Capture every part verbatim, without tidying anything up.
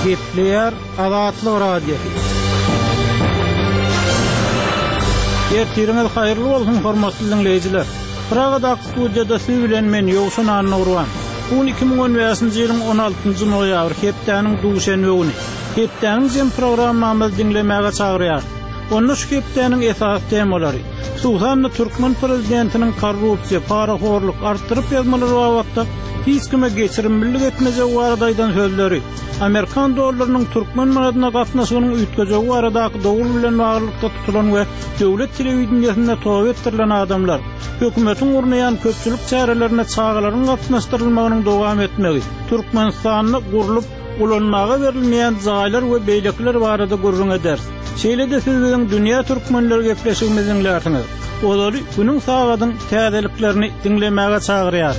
Gepleyer Azatlyk radiosu. Ertiriniz hayırlı bolsun hormatly dinleyijiler. Pragada studiyada siz bilen men Ýowşan Annurwan. Bu iki ming on beşinji ýylyň on altynjy noýabr hepdeniň duşenbe güni. Hepdeniň jem programmamyzy dinlemäge çagyrýar. Onu şu hepdeniň esas temalary. Susanna Türkmen prezidentiniň korrupsiýa, paraxorluk artdyryp ýazmalary wagtda hiç kime geçirimlilik etmeze wagdaýdan sözleri. Amerikan dollarynyň Türkmen manatyna gatnaşygynyň üýtgejeği aradaky dowul bilen baglykda tutulan we döwlet telewizionyasynda tow ettirilen adamlar hökümetiň urnayan köpçülik çärelerine çağalaryň gatnaşdyrylmagynyň dowam etmegi, Türkmenistanyny gurulyp ulanmaga berilmeýän jaýlar we beýlekler barada gurrun eder. Şeýle de siz bilen dünýä türkmenleri gepleşigimiziň lätiňiz. Olary günüň sagadyň täzeliklerini dinlemäge çagyrýar.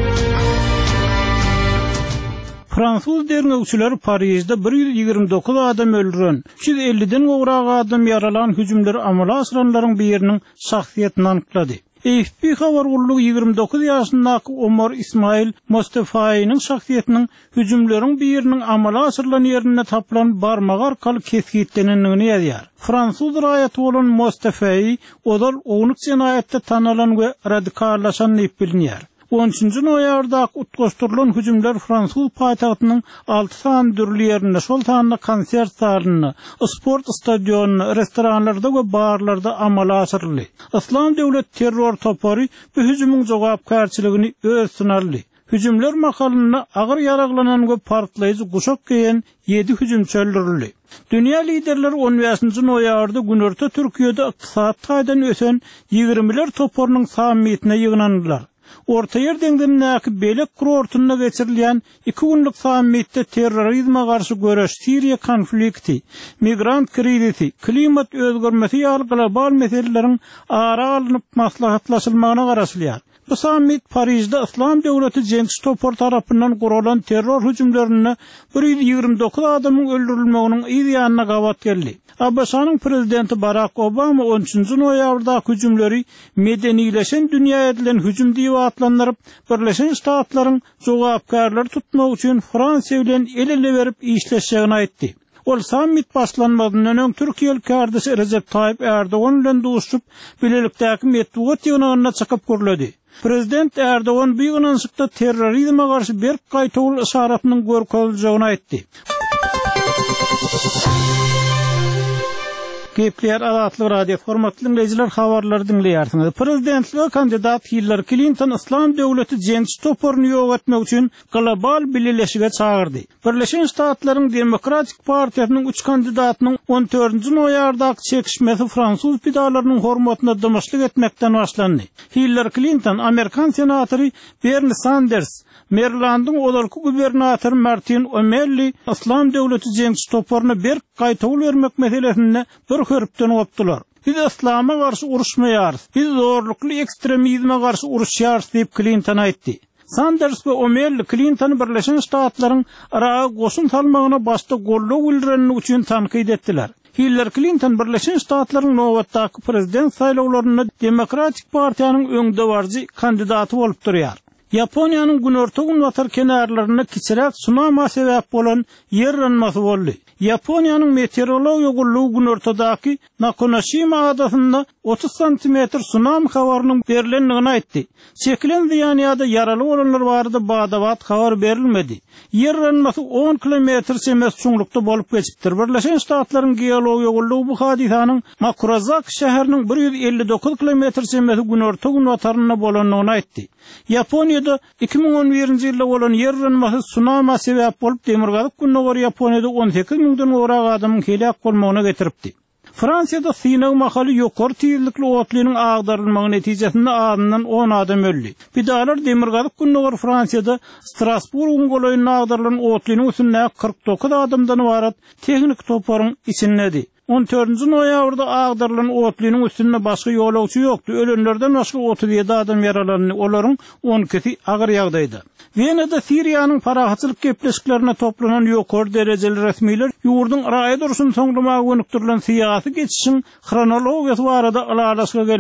Fransuz derneğçiler Paris'de bir yüz ýigirme dokuz adam öldüren, üç yüz elli'den gowrak adam yaralan hüjümler amala asranlaryň biriniň şahsiýetini anyklady. A F P habar gurulugy ýigirme dokuz ýaşyndaky Omar Ismail Mostafaýynyň şahsiýetiniň hüjümleriň biriniň amala asyrlan ýerine tapylan barmak arkaly kesgitlenenligini ýazýar. Fransuz raýaty bolan Mostafaý odal ownuk jenaýatda tanalan we radikallaşan diýip bilinýär. on üçünji noýabrda utgaşdyrylan hüjümler Fransuz paýtagtynyň alty san dürli ýerinde, şol sanda konsert salyny, sport stadionuny, restoranlarda we barlarda amala asyrly. Islam döwlet terror topary bu hüjümüň jogapkarçylygyny öz sınarly. Hüjümler makalyny agyr ýaraklanan we partlaýjy guşak giyen ýedi hüjümçi öldürildi. Dünýä liderleri on beşinji noýabrda günorta Türkiýede ykdysat taýdan ösen ýigrimeler toporynyň sammitine ýygnandylar. Orta ýer deňdemindäki belek kurortunda geçirilýän iki günlük sammitde terrorizme garşy göreş, Siriýa konflikti, migrant krizisi, klimat özgermesi ýaly global meseleleriň ara alynyp maslahatlaşylmagyna garaşylýar. Bu sammit Paris'de İslam Döwleti Cengiz Topor tarapyndan gurulan terror hüjümlerine bir yüz ýigirme dokuz adamyň öldürilmeginiň ýa-da gawat geldi. Abbasanyň prezidenti Barack Obama on üçünji noýabrda hüjümleri medenileşen dünýä edilen hüjüm diýip atlandyryp, Birleşen Ştatlaryň jogapkarlary tutmak üçin Fransiýa bilen el-ele berip işleşýägini aýtdy. Ol sammit başlanmadan öň Türkiýe kardeşi Recep Tayyip Erdoğan bilen duşup bilelikdäki metbuat ýygynyna çykyp gürledi. Prezident Erdoğan bu ýygnançykda terrorizme garşy bir gaýtawul işaratynyň görkezilýägini aýtdy. Gepleyer Azatlyk radio formatly dinleyijiler habarlary dinleýärsiňiz. Prezidentliğe kandidat Hillary Clinton İslam Döwleti Cengiz Toporyny ýok etmek üçin global birleşige çağırdy. Birleşen Ştatlaryň Demokratik Partiýasynyň üç kandidatynyň on dördünji noýabrdaky çekişmesi Fransuz pidalarynyň hormatyna dymyşlyk etmekden başlandy. Hillary Clinton, Amerikan senatory Bernie Sanders, Marylandyň olarky gubernatory Martin O'Malley İslam Döwleti Cengiz Toporyny bir gaýtawul bermek meselesinde bir hörpden opdylar. Biz İslam'a garşy uruşmaýarys, biz zorlukly ekstremizme garşy uruşýarys diýip Clinton aýtdy. Sanders we O'Malley Clinton Birleşen Ştatlaryň araga goşun salmagyna başda golluk bildirenlik üçin tanqid etdiler. Hillary Clinton Birleşen Ştatlaryň nowatdaky prezident saýlawlaryna Demokratik Partiýanyň öňde barjy kandidaty bolup durýar. Yaponiýanyň günorta gün watar kenarlaryna kiçirek tsunami sebäp bolan yer ranmasy boldy. Yaponiýanyň meteorologiýa gullugy günortadaky Nakanoshima adasynda otuz santimetr tsunami habarynyň berilenligini aýtdy. Çekilen ziýanyada yaraly bolanlar barada badabat habar berilmedi. Yer ranmasy on kilometr semes çuňlukda bolup geçipdir. Birleşen Ştatlaryň geologiýa gullugy bu hadisanyň Makurazak şäheriniň bir yüz elli dokuz kilometr semesi günorta gün wataryna bolanlygyny aýtdy. Yaponiýada iki ming on birinji ýylda bolan yer ranmasy tsunami sebäp bolup demirgalyk gününe göre Yaponiýada on sekiz mingden gowrak adamyň helak bolmagyna getiripdi. Fransiyada Sinaw mahaly ýokary tezlikli otlynyň agdarylmagy netijesinde adından on adam öldü. Pidalar demirgalyk gününe göre Fransiyada Strasburg golaýyna agdarylan otlynyň üstünde kırk dokuz adamdan ibaret tehnik toparyň içindedi. on dördünji noýabrda agdarylan otlynyň üstünde başga ýolagçy ýokdy. Ölenlerden başga otuz ýedi adam yaralandy. Olaryň on ikisi agyr ýagdaýda. Wenada Siriýanyň parahatçylyk gepleşiklerine toplanan ýokary derejeli resmiler ýurduň raýa duruşyny soňlamagy gönükdirilen syýasy geçişiň chronologiýasy barada alaýaşyga geldiler.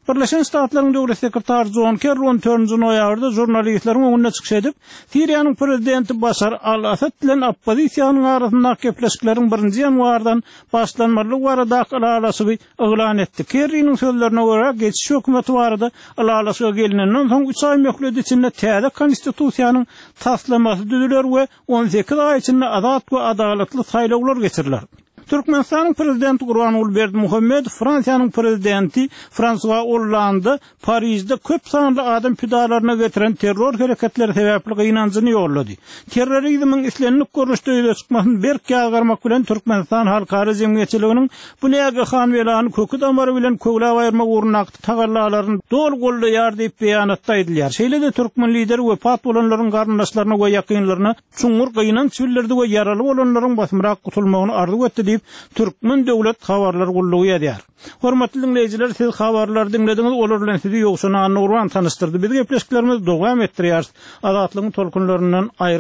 Birleşen Ştatlaryň döwlet sekretary John Kerry on dördünji noýabrda jurnalistleriň öňüne çykyş edip, Siriýanyň prezidenti Başar al-Asad bilen oppozisiýanyň arasyndaky gepleşikleriň birinji ýanwardan başlanmaly barada alalasy elan etdi. Kerry'niň sözlerine görä, geçiş hökümeti barada alalasy gelinenden soň üç ay möhlet içinde täze konstitusiýanyň taslamasy düzüler we on sekiz ay içinde azat we adalatly saýlawlar geçirilýär. Türkmenistanyň prezidenti Gurbanuly Berdimuhammedow, Fransiýanyň prezidenti François Hollande Parisde köp sanly adam pidalaryna getiren terror hereketleri sebäpli gynanjyny ýollady. Terrorizmiň islenlik görnüşde ýüze çykmasyny berk ýagarmak bilen Türkmenistan halkary jemgyýetçiliginiň bu näge han welany kökü damary bilen köwläp aýyrmak urunakdy tagallalaryny dol golla ýardyp beýanatda edilýär. Şeýle-de türkmen lideri wepat bolanlaryň garyndaşlaryna we ýakynlaryna çuňur gynanç bildirdi we ýaraly bolanlaryň basmyrak gutulmagyny arzu etdi. Türkmen döwlet habarlar gullugy edýär. Hormatly dinleyijiler, siz habarlar dinlediňiz, olar bilen sizi ýokşuna Nurwan tanystyrdy. Biz gepleşiklerimiz dowam etdirýär. Azatlygyň tolkunlaryndan